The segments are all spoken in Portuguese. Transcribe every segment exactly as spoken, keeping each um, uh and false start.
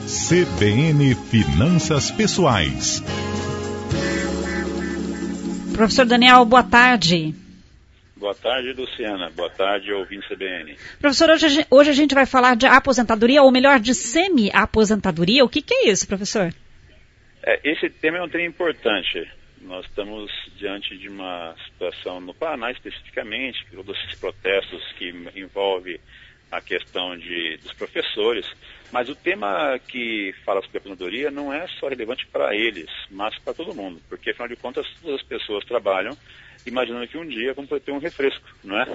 C B N Finanças Pessoais. Professor Daniel, boa tarde. Boa tarde, Luciana. Boa tarde, ouvindo C B N. Professor, hoje, hoje a gente vai falar de aposentadoria, ou melhor, de semi-aposentadoria. O que, que é isso, professor? É, esse tema é um tema importante. Nós estamos diante de uma situação no Paraná, especificamente, todos esses protestos que envolvem a questão de, dos professores, mas o tema que fala sobre a aposentadoria não é só relevante para eles, mas para todo mundo, porque, afinal de contas, todas as pessoas trabalham imaginando que um dia vão ter um refresco, não é?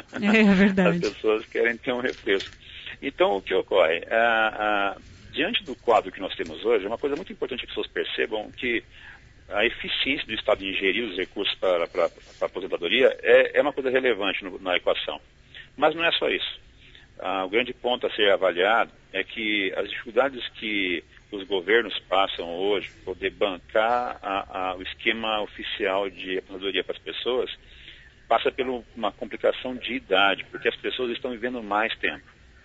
É verdade. As pessoas querem ter um refresco. Então, o que ocorre? Ah, ah, diante do quadro que nós temos hoje, é uma coisa muito importante que as pessoas percebam que a eficiência do Estado em gerir os recursos para, para, para a aposentadoria é, é uma coisa relevante no, na equação. Mas não é só isso. Ah, o grande ponto a ser avaliado é que as dificuldades que os governos passam hoje para poder bancar a, a, o esquema oficial de aposentadoria para as pessoas passa por uma complicação de idade, porque as pessoas estão vivendo mais tempo.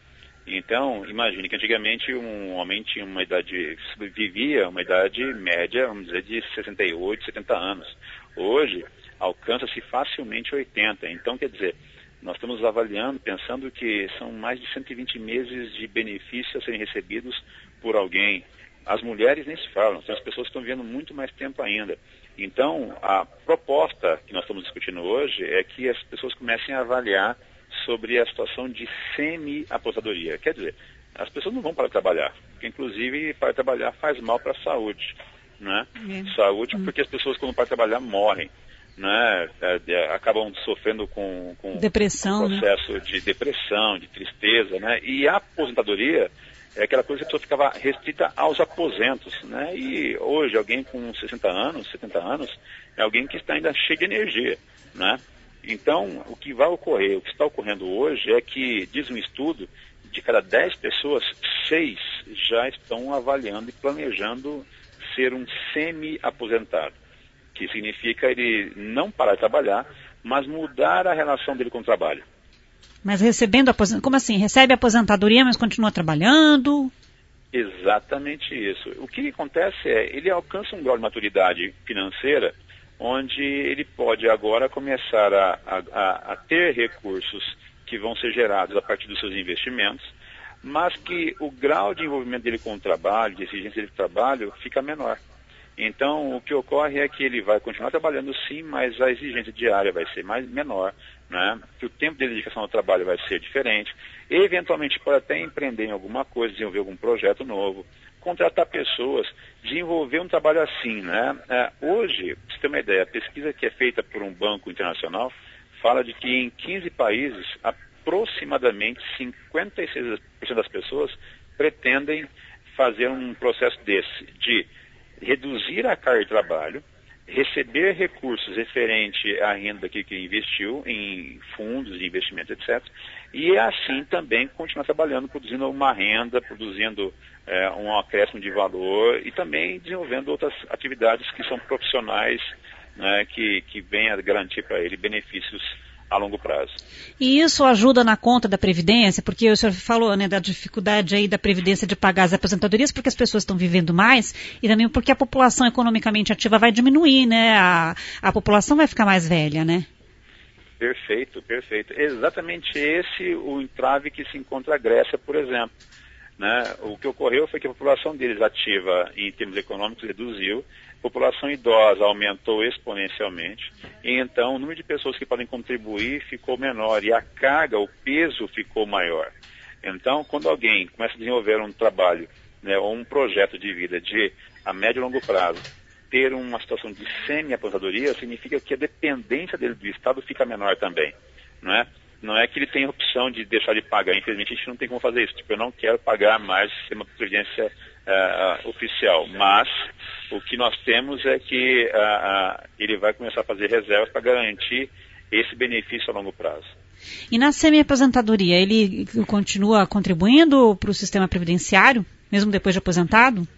Então, imagine que antigamente um homem tinha uma idade, vivia uma idade média, vamos dizer, de sessenta e oito, setenta anos. Hoje, alcança-se facilmente oitenta. Então, quer dizer, nós estamos avaliando, pensando que são mais de cento e vinte meses de benefícios a serem recebidos por alguém. As mulheres nem se falam, são as pessoas que estão vivendo muito mais tempo ainda. Então, a proposta que nós estamos discutindo hoje é que as pessoas comecem a avaliar sobre a situação de semi-aposentadoria. Quer dizer, as pessoas não vão para trabalhar, porque inclusive para trabalhar faz mal para a saúde, né? É. Saúde porque as pessoas quando para trabalhar morrem, né? É, é, acabam sofrendo com, com depressão, um processo né? de depressão, de tristeza, né? E a aposentadoria é aquela coisa que a pessoa ficava restrita aos aposentos, né? E hoje alguém com sessenta anos, setenta anos, é alguém que está ainda cheio de energia, né? Então, o que vai ocorrer, o que está ocorrendo hoje é que, diz um estudo, de cada dez pessoas, seis já estão avaliando e planejando ser um semi-aposentado, que significa ele não parar de trabalhar, mas mudar a relação dele com o trabalho. Mas recebendo aposentadoria, como assim? Recebe aposentadoria, mas continua trabalhando? Exatamente isso. O que acontece é, ele alcança um grau de maturidade financeira, onde ele pode agora começar a, a, a ter recursos que vão ser gerados a partir dos seus investimentos, mas que o grau de envolvimento dele com o trabalho, de exigência dele com o trabalho, fica menor. Então, o que ocorre é que ele vai continuar trabalhando sim, mas a exigência diária vai ser mais, menor, né? Que o tempo de dedicação ao trabalho vai ser diferente. E, eventualmente, pode até empreender em alguma coisa, desenvolver algum projeto novo, contratar pessoas, desenvolver um trabalho assim, né? É, hoje, para você ter uma ideia, a pesquisa que é feita por um banco internacional fala de que em quinze países, aproximadamente cinquenta e seis por cento das pessoas pretendem fazer um processo desse, de reduzir a carga de trabalho, receber recursos referente à renda que, que investiu em fundos de investimento, etcétera. E assim também continuar trabalhando, produzindo uma renda, produzindo é, um acréscimo de valor e também desenvolvendo outras atividades que são profissionais, né, que, que venham a garantir para ele benefícios a longo prazo. E isso ajuda na conta da Previdência? Porque o senhor falou, né, da dificuldade aí da Previdência de pagar as aposentadorias, porque as pessoas estão vivendo mais, e também porque a população economicamente ativa vai diminuir, né? A, a população vai ficar mais velha, né? Perfeito, perfeito. Exatamente esse o entrave que se encontra a Grécia, por exemplo. Né? O que ocorreu foi que a população deles ativa em termos econômicos reduziu, a população idosa aumentou exponencialmente, e então o número de pessoas que podem contribuir ficou menor, e a carga, o peso ficou maior. Então, quando alguém começa a desenvolver um trabalho, né, ou um projeto de vida de a médio e longo prazo, ter uma situação de semi-aposentadoria, significa que a dependência dele do Estado fica menor também, não é? Não é que ele tem a opção de deixar de pagar. Infelizmente, a gente não tem como fazer isso. Tipo, eu não quero pagar mais o sistema de previdência uh, oficial. Mas o que nós temos é que uh, uh, ele vai começar a fazer reservas para garantir esse benefício a longo prazo. E na semi-aposentadoria, ele continua contribuindo para o sistema previdenciário, mesmo depois de aposentado?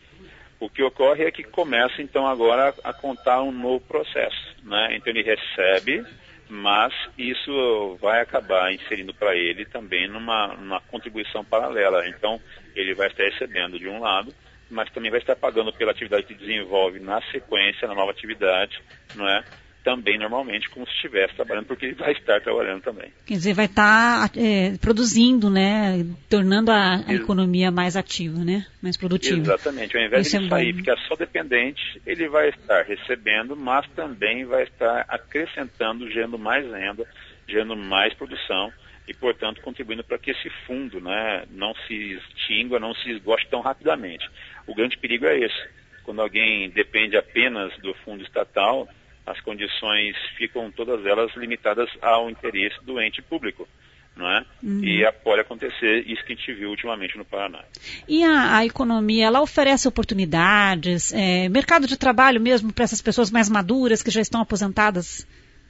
O que ocorre é que começa, então, agora a contar um novo processo, né? Então, ele recebe mas isso vai acabar inserindo para ele também numa, numa contribuição paralela. Então, ele vai estar recebendo de um lado, mas também vai estar pagando pela atividade que desenvolve na sequência, na nova atividade, não é? Também normalmente como se estivesse trabalhando, porque ele vai estar trabalhando também. Quer dizer, vai estar é, produzindo, né? Tornando a, a Ex- economia mais ativa, né? Mais produtiva. Exatamente. Ao invés Isso de é sair e bom. ficar só dependente, ele vai estar recebendo, mas também vai estar acrescentando, gerando mais renda, gerando mais produção e, portanto, contribuindo para que esse fundo, né, não se extingua, não se esgote tão rapidamente. O grande perigo é esse. Quando alguém depende apenas do fundo estatal, as condições ficam todas elas limitadas ao interesse do ente público, não é? Uhum. E pode acontecer isso que a gente viu ultimamente no Paraná. E a, a economia, ela oferece oportunidades, é, mercado de trabalho mesmo para essas pessoas mais maduras que já estão aposentadas?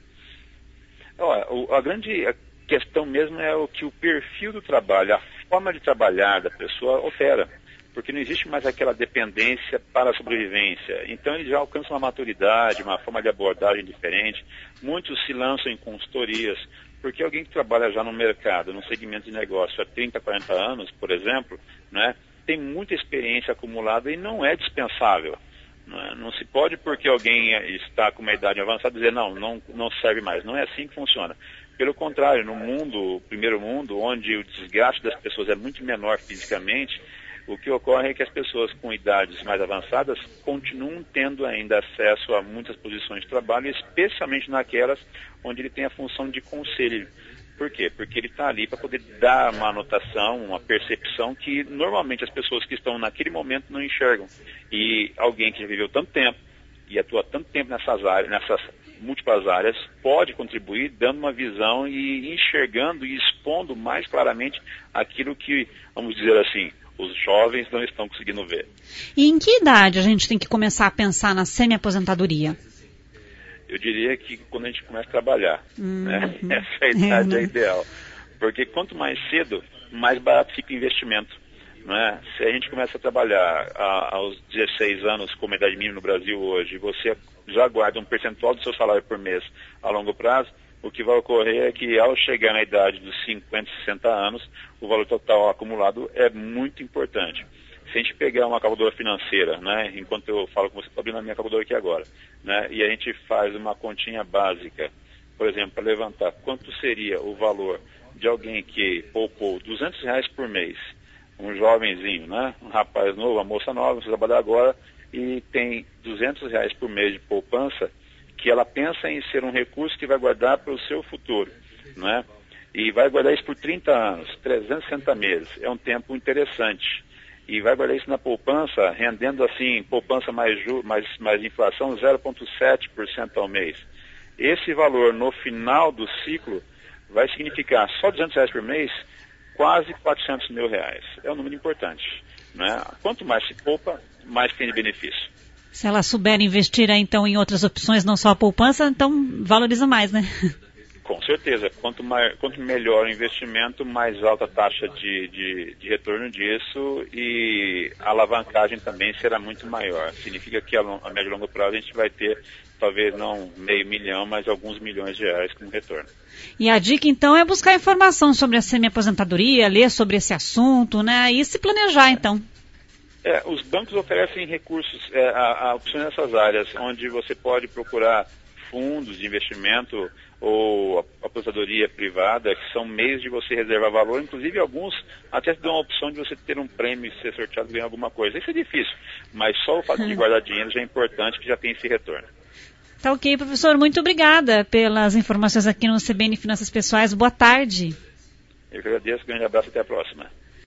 Olha, a grande questão mesmo é o que o perfil do trabalho, a forma de trabalhar da pessoa altera. Porque não existe mais aquela dependência para a sobrevivência. Então ele já alcança uma maturidade, uma forma de abordagem diferente. Muitos se lançam em consultorias, porque alguém que trabalha já no mercado, no segmento de negócio há trinta, quarenta anos, por exemplo, né, tem muita experiência acumulada e não é dispensável. Não, é? Não se pode, porque alguém está com uma idade avançada, dizer não, não, não serve mais. Não é assim que funciona. Pelo contrário, no mundo, primeiro mundo, onde o desgaste das pessoas é muito menor fisicamente, o que ocorre é que as pessoas com idades mais avançadas continuam tendo ainda acesso a muitas posições de trabalho, especialmente naquelas onde ele tem a função de conselho. Por quê? Porque ele está ali para poder dar uma anotação, uma percepção que normalmente as pessoas que estão naquele momento não enxergam. E alguém que já viveu tanto tempo e atua tanto tempo nessas áreas, nessas múltiplas áreas, pode contribuir dando uma visão e enxergando e expondo mais claramente aquilo que, vamos dizer assim, os jovens não estão conseguindo ver. E em que idade a gente tem que começar a pensar na semi-aposentadoria? Eu diria que quando a gente começa a trabalhar, uhum. né? Essa idade é, é ideal. Porque quanto mais cedo, mais barato fica o investimento. Né? Se a gente começa a trabalhar a, aos dezesseis anos, como a idade mínima no Brasil hoje, você já guarda um percentual do seu salário por mês a longo prazo, o que vai ocorrer é que ao chegar na idade dos cinquenta, sessenta anos, o valor total acumulado é muito importante. Se a gente pegar uma calculadora financeira, né, enquanto eu falo com você, estou abrindo a minha calculadora aqui agora, né, e a gente faz uma continha básica, por exemplo, para levantar quanto seria o valor de alguém que poupou duzentos reais por mês, um jovenzinho, né, um rapaz novo, uma moça nova, você trabalha agora e tem duzentos reais por mês de poupança, que ela pensa em ser um recurso que vai guardar para o seu futuro, né? E vai guardar isso por trinta anos, trezentos e sessenta meses, é um tempo interessante. E vai guardar isso na poupança, rendendo assim, poupança mais, ju, mais, mais inflação, zero vírgula sete por cento ao mês. Esse valor no final do ciclo vai significar só duzentos reais por mês, quase quatrocentos mil reais. É um número importante, né? Quanto mais se poupa, mais tem de benefício. Se ela souber investir então em outras opções, não só a poupança, então valoriza mais, né? Com certeza. Quanto, mais, quanto melhor o investimento, mais alta a taxa de, de, de retorno disso e a alavancagem também será muito maior. Significa que a, a médio e longo prazo a gente vai ter, talvez não meio milhão, mas alguns milhões de reais como retorno. E a dica então é buscar informação sobre a semi-aposentadoria, ler sobre esse assunto, né? E se planejar então. É, os bancos oferecem recursos, é, a, a opções nessas áreas, onde você pode procurar fundos de investimento ou aposentadoria privada, que são meios de você reservar valor, inclusive alguns até te dão a opção de você ter um prêmio e ser sorteado e ganhar alguma coisa. Isso é difícil, mas só o fato de guardar dinheiro já é importante, que já tem esse retorno. Tá ok, professor. Muito obrigada pelas informações aqui no C B N Finanças Pessoais. Boa tarde. Eu que agradeço, grande abraço e até a próxima.